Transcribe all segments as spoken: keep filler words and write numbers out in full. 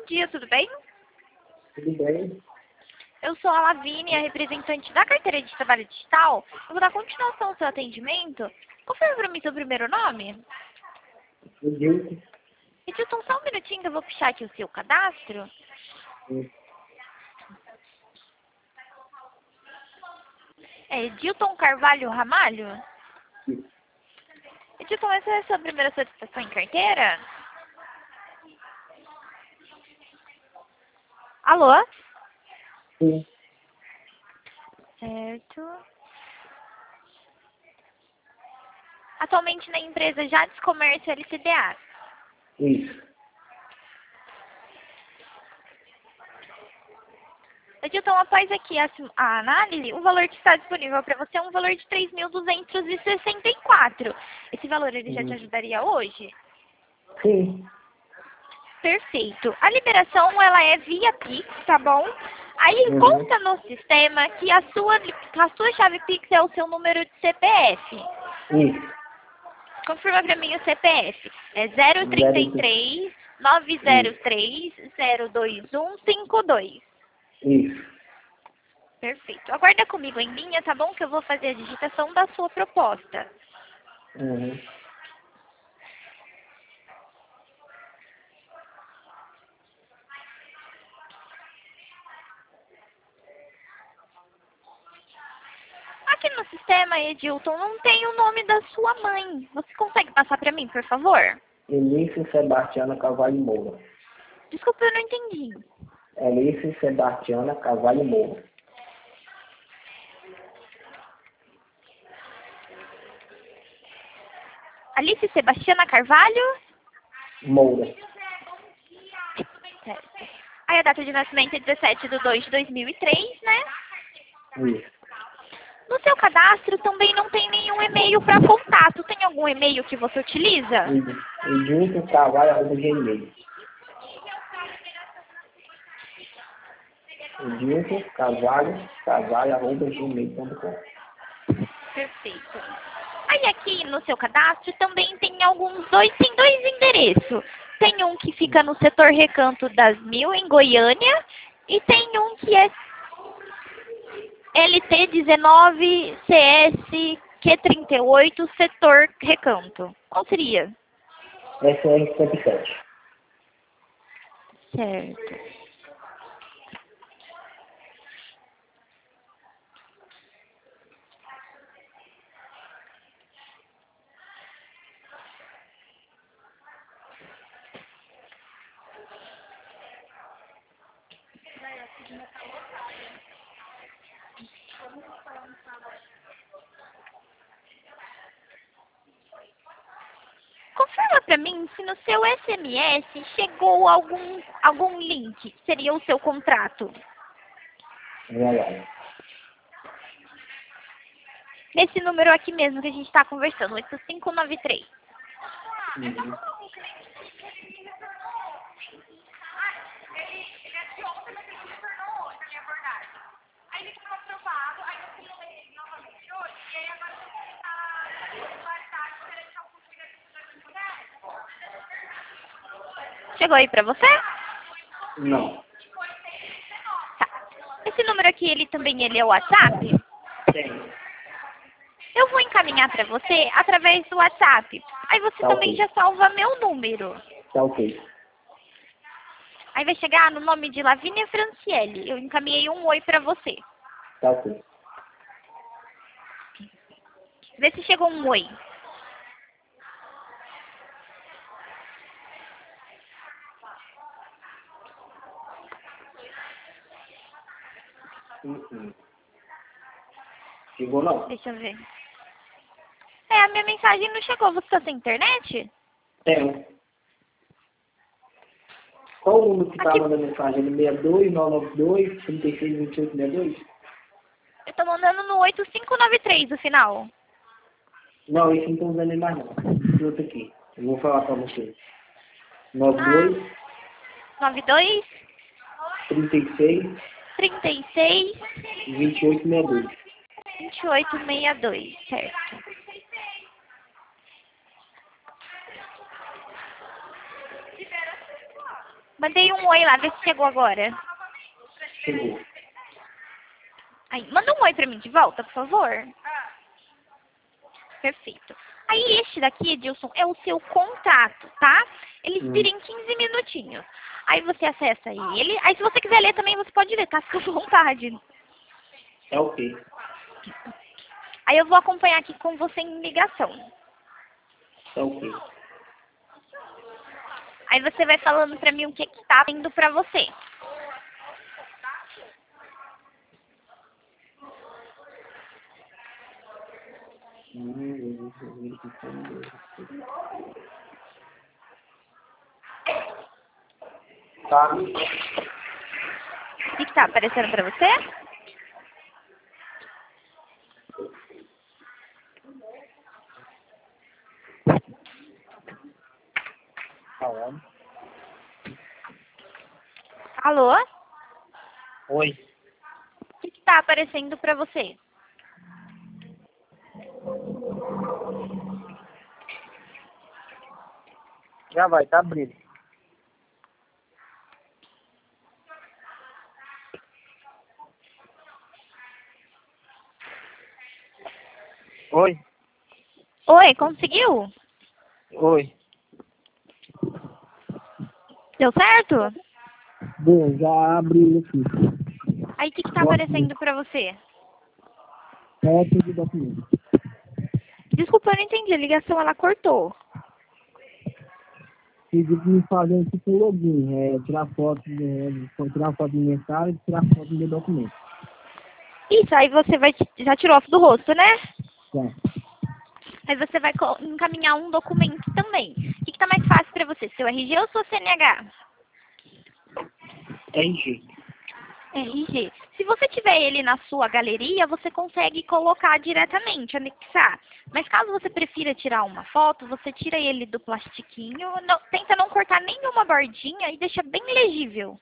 bom dia, tudo bem? Tudo bem? Eu sou a Lavínia, representante da carteira de trabalho digital. Eu vou dar continuação ao seu atendimento. Confirma para mim seu primeiro nome. Edilson. Edilson, só um minutinho que eu vou puxar aqui o seu cadastro. Sim. É Edilson Carvalho Ramalho? Sim. Edilson, essa é a sua primeira solicitação em carteira? Alô? Sim. Certo. Atualmente na empresa Jades Comércio L T D A. Isso. Edilson, após aqui a, a análise, o valor que está disponível para você é um valor de três mil duzentos e sessenta e quatro. Esse valor ele já te Uhum. ajudaria hoje? Sim. Perfeito. A liberação ela é via Pix, tá bom? Aí Uhum. consta no sistema que a sua, a sua chave Pix é o seu número de C P F. Isso. Confirma para mim o C P F. É zero trinta e três, nove zero três, zero dois um cinco dois. Isso. Perfeito. Aguarda comigo em linha, tá bom? Que eu vou fazer a digitação da sua proposta. Uhum. Aqui no sistema, Edilton, não tem o nome da sua mãe. Você consegue passar para mim, por favor? Elício Sebastiana Carvalho Moura. Desculpa, eu não entendi. Elício Sebastiana Carvalho Moura. Alice Sebastiana Carvalho? Moura. Certo. Aí a data de nascimento é dezessete de dois de dois mil e três, né? Isso. No seu cadastro também não tem nenhum e-mail para contato. Tem algum e-mail que você utiliza? Edilson Carvalho arroba gmail. Edilson Carvalho Carvalho arroba gmail ponto com. Perfeito. Aí aqui no seu cadastro também tem alguns dois, tem dois endereços. Tem um que fica no setor Recanto das Mil, em Goiânia, e tem um que é L T dezenove C S Q trinta e oito, setor Recanto. Qual seria? S R cinquenta e sete. Certo. Confirma para mim se no seu S M S chegou algum, algum link. Seria o seu contrato. Verdade. Nesse número aqui mesmo que a gente está conversando, oito cinco nove três. Uhum. Chegou aí para você? Não. Tá. Esse número aqui, ele também ele é o WhatsApp? Tem. Eu vou encaminhar para você através do WhatsApp. Aí você Tá também ok. já salva meu número. Tá ok. Aí vai chegar no nome de Lavínia Franciele. Eu encaminhei um oi para você. Tá ok. Vê se chegou um oi. Uhum. Chegou não? Deixa eu ver. É, a minha mensagem não chegou. Você tá sem internet? Tem. Qual o número que tá Aqui. mandando mensagem? seis dois nove nove dois, trinta e seis, vinte e oito, sessenta e dois? Eu tô mandando no oito cinco nove três o final. Não, esse não tô usando ele mais não. Esse outro aqui. Eu vou falar pra você. nove Ah, dois, nove dois, trinta e seis, trinta e seis, vinte e oito, sessenta e dois. vinte e oito sessenta e dois, certo. Mandei um oi lá, vê se chegou agora. Chegou. Aí, manda um oi pra mim de volta, por favor. Perfeito. Aí este daqui, Edilson, é o seu contrato, tá? Ele expira Hum. em quinze minutinhos. Aí você acessa ele. Aí se você quiser ler também, você pode ler, tá? Fica à vontade. É ok. Aí eu vou acompanhar aqui com você em ligação. É ok. Aí você vai falando pra mim o que que tá vindo pra você. Hum, Tá. O que que tá aparecendo pra você? Falando. Alô? Oi. O que que tá aparecendo pra você? Já vai, tá abrindo. Oi. Oi, conseguiu? Oi. Deu certo? Bom, já abri aqui. Aí o que que tá aparecendo pra você? Foto de documento. Desculpa, eu não entendi. A ligação, ela cortou. Pedi pra me fazer tipo um login, é, tirar foto, é, tirar foto do inventário e tirar foto do meu documento. Isso, aí você vai... Já tirou foto do rosto, né? Tá. Aí você vai co- encaminhar um documento também. O que que tá mais fácil pra você? Seu R G ou seu C N H? R G. R G. Se você tiver ele na sua galeria, você consegue colocar diretamente, anexar. Mas caso você prefira tirar uma foto, você tira ele do plastiquinho, não- tenta não cortar nenhuma bordinha e deixa bem legível.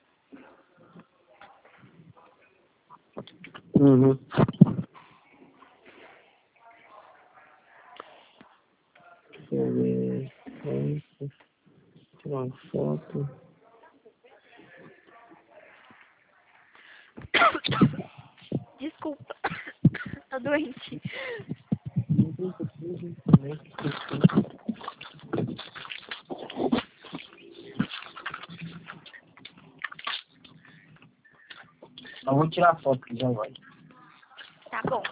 Uhum. Deixa eu ver. Isso. Tirar uma foto. Desculpa, tô doente. Eu vou tirar foto que já vai. Tá bom.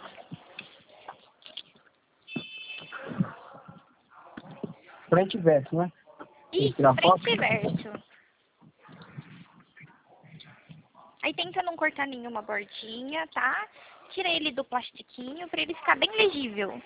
Frente e verso, né? Tem que Isso, tirar foto? frente e verso. Aí tenta não cortar nenhuma bordinha, tá? Tira ele do plastiquinho pra ele ficar bem legível.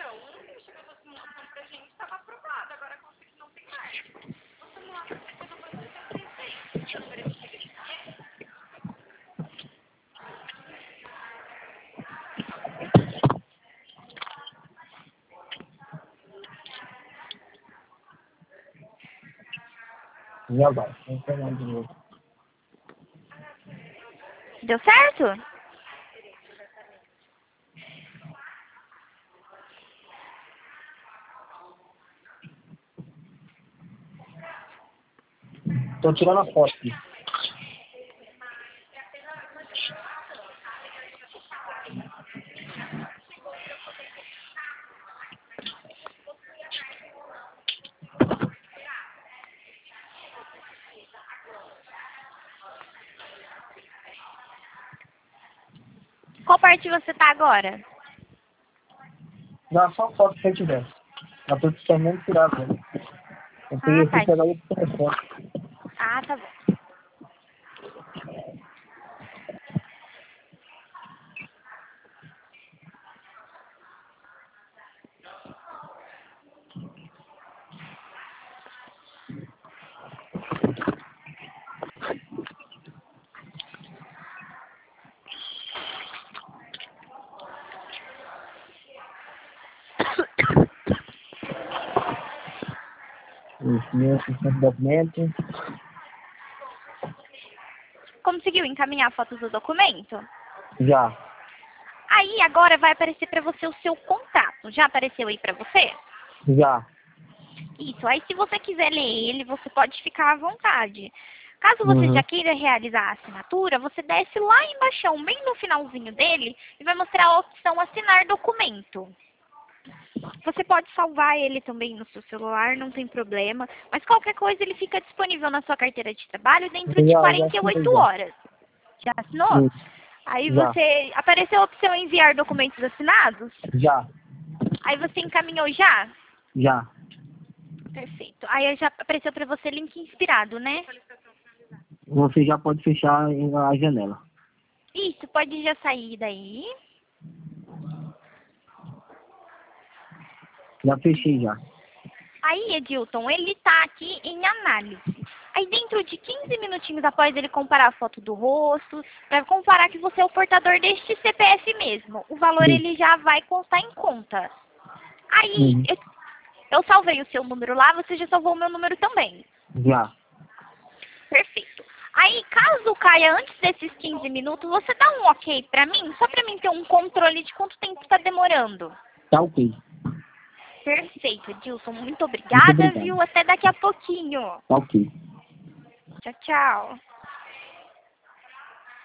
Já vai. Vamos pegar de novo. Deu certo? Tô tirando a foto aqui. Qual parte você tá agora? Dá só foto frente e verso. Já tô terminando de tirar agora. Eu peguei Ah, aqui tá. e pegar outro telefone. Ah, tá bom. Isso, meu assistente de documento. Conseguiu encaminhar fotos do documento? Já. Aí agora vai aparecer pra você o seu contato. Já apareceu aí pra você? Já. Isso. Aí se você quiser ler ele, você pode ficar à vontade. Caso você Uhum. já queira realizar a assinatura, você desce lá embaixo, bem no finalzinho dele, e vai mostrar a opção assinar documento. Você pode salvar ele também no seu celular, não tem problema. Mas qualquer coisa ele fica disponível na sua carteira de trabalho dentro de Já, já quarenta e assinei oito já. horas. Já assinou? Isso. Aí Já. você... Apareceu a opção enviar documentos assinados? Já. Aí você encaminhou já? Já. Perfeito. Aí já apareceu para você link inspirado, né? Você já pode fechar a janela. Isso, pode já sair daí. Já fechei já. Aí, Edilton, ele tá aqui em análise. Aí dentro de quinze minutinhos após ele comparar a foto do rosto, para comparar que você é o portador deste C P F mesmo, o valor Sim. ele já vai constar em conta. Aí, Uhum. eu, eu salvei o seu número lá, você já salvou o meu número também. Já. Perfeito. Aí, caso caia antes desses quinze minutos, você dá um ok pra mim, só pra mim ter um controle de quanto tempo tá demorando. Tá ok. Perfeito, Edilson. Muito Muito obrigada, obrigado. viu? Até daqui a pouquinho. Tá ok. Tchau, tchau.